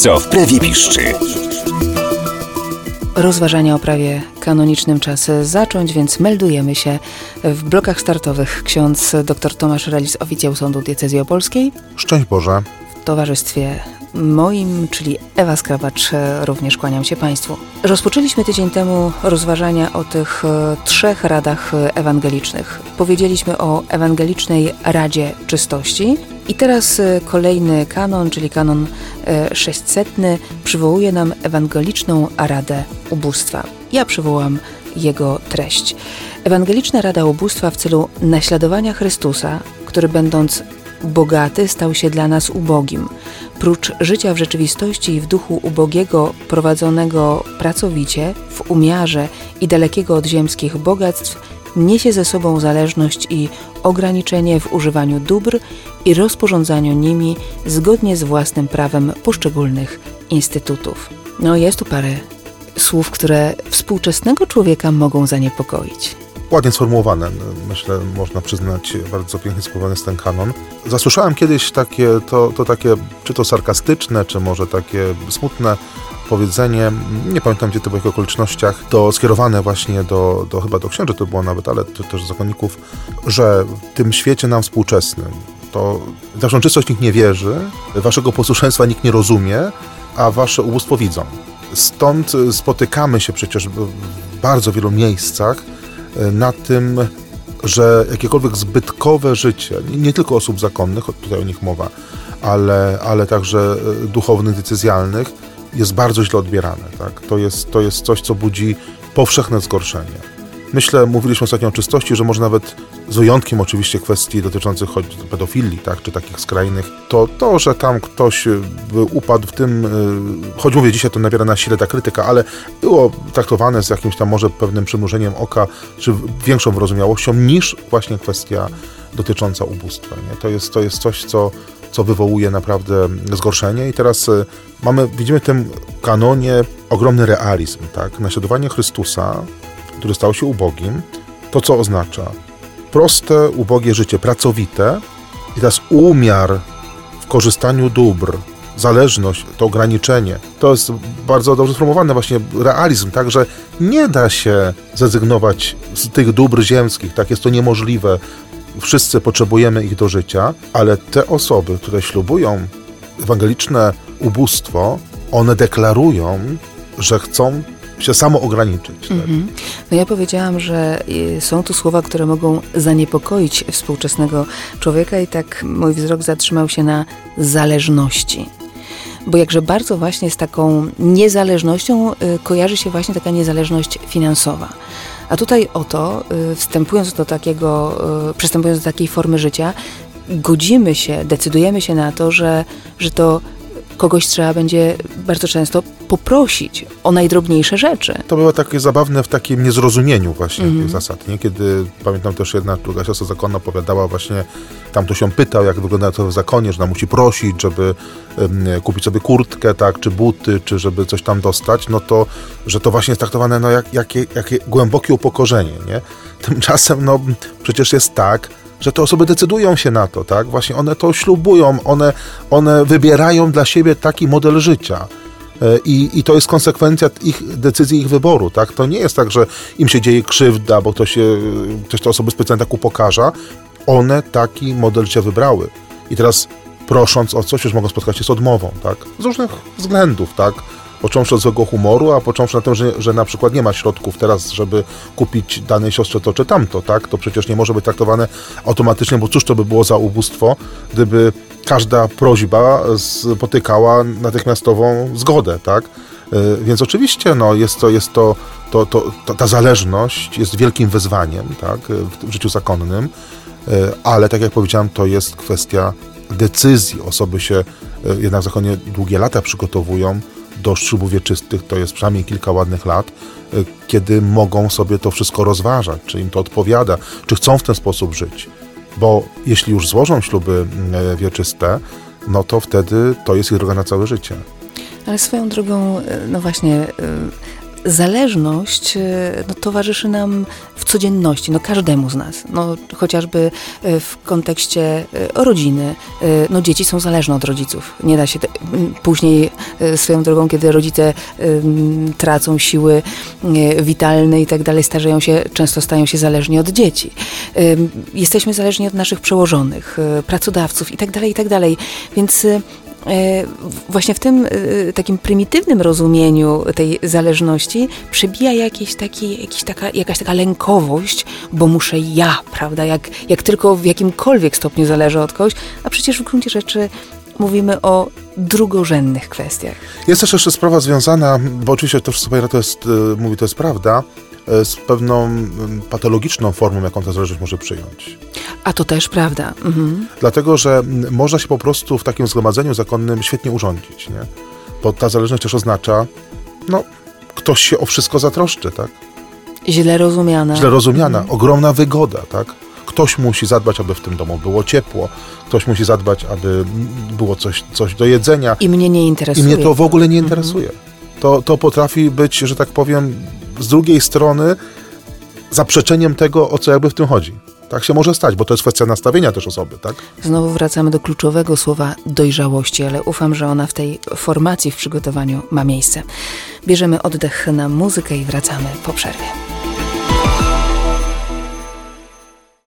co w prawie piszczy. Rozważania o prawie kanonicznym czas zacząć, więc meldujemy się w blokach startowych. Ksiądz dr Tomasz Relis, oficjał Sądu Diecezji Opolskiej. Szczęść Boże. W towarzystwie moim, czyli Ewa Skrabacz, również kłaniam się Państwu. Rozpoczęliśmy tydzień temu rozważania o tych 3 radach ewangelicznych. Powiedzieliśmy o Ewangelicznej Radzie Czystości i teraz kolejny kanon, czyli kanon 600, przywołuje nam Ewangeliczną Radę Ubóstwa. Ja przywołam jego treść. Ewangeliczna Rada Ubóstwa w celu naśladowania Chrystusa, który będąc bogaty stał się dla nas ubogim. Prócz życia w rzeczywistości i w duchu ubogiego, prowadzonego pracowicie, w umiarze i dalekiego od ziemskich bogactw, niesie ze sobą zależność i ograniczenie w używaniu dóbr i rozporządzaniu nimi zgodnie z własnym prawem poszczególnych instytutów. Jest tu parę słów, które współczesnego człowieka mogą zaniepokoić. Ładnie sformułowane, myślę, można przyznać, bardzo pięknie sformułowany jest ten kanon. Zasłyszałem kiedyś takie, czy to sarkastyczne, czy może takie smutne powiedzenie, nie pamiętam gdzie to w jakich okolicznościach, to skierowane właśnie chyba do księży to było nawet, ale też zakonników, że w tym świecie nam współczesnym to w waszą czystość nikt nie wierzy, waszego posłuszeństwa nikt nie rozumie, a wasze ubóstwo widzą. Stąd spotykamy się przecież w bardzo wielu miejscach na tym, że jakiekolwiek zbytkowe życie, nie tylko osób zakonnych, tutaj o nich mowa, ale także duchownych, decyzjalnych, jest bardzo źle odbierane. Tak? To jest coś, co budzi powszechne zgorszenie. Myślę, mówiliśmy ostatnio o czystości, że może nawet z wyjątkiem oczywiście kwestii dotyczących pedofilii, tak, czy takich skrajnych, to, że tam ktoś upadł w tym, choć mówię, dzisiaj to nabiera na sile ta krytyka, ale było traktowane z jakimś tam może pewnym przymrużeniem oka, czy większą wyrozumiałością niż właśnie kwestia dotycząca ubóstwa. Nie? To jest coś, co wywołuje naprawdę zgorszenie i teraz widzimy w tym kanonie ogromny realizm, tak? Naśladowanie Chrystusa, który stał się ubogim, to co oznacza? Proste, ubogie życie, pracowite i teraz umiar w korzystaniu dóbr, zależność, to ograniczenie. To jest bardzo dobrze sformułowane właśnie realizm, tak, że nie da się zrezygnować z tych dóbr ziemskich, tak, jest to niemożliwe. Wszyscy potrzebujemy ich do życia, ale te osoby, które ślubują ewangeliczne ubóstwo, one deklarują, że chcą się samo ograniczyć. Tak? Ja powiedziałam, że są tu słowa, które mogą zaniepokoić współczesnego człowieka i tak mój wzrok zatrzymał się na zależności. Bo jakże bardzo właśnie z taką niezależnością kojarzy się właśnie taka niezależność finansowa. A tutaj oto, przystępując do takiej formy życia, godzimy się, decydujemy się na to, że to kogoś trzeba będzie bardzo często poprosić o najdrobniejsze rzeczy. To było takie zabawne w takim niezrozumieniu właśnie tych zasad, nie? Kiedy, pamiętam też druga siostra zakonna opowiadała właśnie, tam to się pytał, jak wygląda to w zakonie, że ona musi prosić, żeby kupić sobie kurtkę, tak, czy buty, czy żeby coś tam dostać, że to właśnie jest traktowane, jakie głębokie upokorzenie, nie? Tymczasem, przecież jest tak, że te osoby decydują się na to, tak? Właśnie one to ślubują, one wybierają dla siebie taki model życia. I to jest konsekwencja ich decyzji, ich wyboru, tak? To nie jest tak, że im się dzieje krzywda, bo ktoś te osoby specjalnie tak upokarza. One taki model życia wybrały. I teraz prosząc o coś, już mogą spotkać się z odmową, tak? Z różnych względów, tak? Począwszy od złego humoru, a począwszy na tym, że na przykład nie ma środków teraz, żeby kupić danej siostrze to czy tamto, tak? To przecież nie może być traktowane automatycznie, bo cóż to by było za ubóstwo, gdyby każda prośba spotykała natychmiastową zgodę, tak? Więc oczywiście ta zależność jest wielkim wyzwaniem, tak? W życiu zakonnym, ale tak jak powiedziałem, to jest kwestia decyzji. Osoby się jednak w zakonie długie lata przygotowują do ślubów wieczystych, to jest przynajmniej kilka ładnych lat, kiedy mogą sobie to wszystko rozważać, czy im to odpowiada, czy chcą w ten sposób żyć. Bo jeśli już złożą śluby wieczyste, to wtedy to jest ich droga na całe życie. Ale swoją drogą, właśnie, zależność towarzyszy nam w codzienności, każdemu z nas. Chociażby w kontekście rodziny. Dzieci są zależne od rodziców. Nie da się później swoją drogą, kiedy rodzice tracą siły witalne i tak dalej, często stają się zależni od dzieci. Jesteśmy zależni od naszych przełożonych, pracodawców i tak dalej. Więc właśnie w tym takim prymitywnym rozumieniu tej zależności przebija jakaś taka lękowość, bo muszę ja, prawda, jak tylko w jakimkolwiek stopniu zależę od kogoś, a przecież w gruncie rzeczy mówimy o drugorzędnych kwestiach. Jest też jeszcze sprawa związana, bo oczywiście to, co pani mówi, to jest prawda, z pewną patologiczną formą, jaką ta zależność może przyjąć. A to też prawda. Mhm. Dlatego, że można się po prostu w takim zgromadzeniu zakonnym świetnie urządzić, nie? Bo ta zależność też oznacza, ktoś się o wszystko zatroszczy, tak? Źle rozumiana. Ogromna wygoda, tak? Ktoś musi zadbać, aby w tym domu było ciepło. Ktoś musi zadbać, aby było coś do jedzenia. I mnie nie interesuje. I mnie to w ogóle nie interesuje. To potrafi być, że tak powiem, z drugiej strony zaprzeczeniem tego, o co jakby w tym chodzi. Tak się może stać, bo to jest kwestia nastawienia też osoby, tak? Znowu wracamy do kluczowego słowa dojrzałości, ale ufam, że ona w tej formacji, w przygotowaniu ma miejsce. Bierzemy oddech na muzykę i wracamy po przerwie.